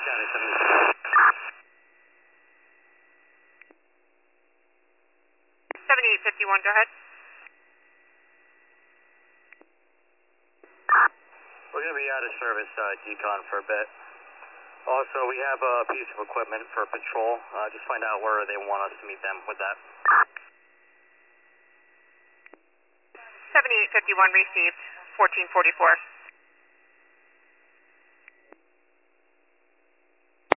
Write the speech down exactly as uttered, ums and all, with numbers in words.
County, seventy-eight fifty-one, go ahead. We're going to be out of service, uh, decon for a bit. Also, we have a piece of equipment for patrol. Uh, just find out where they want us to meet them with that. seventy-eight fifty-one received, fourteen forty-four.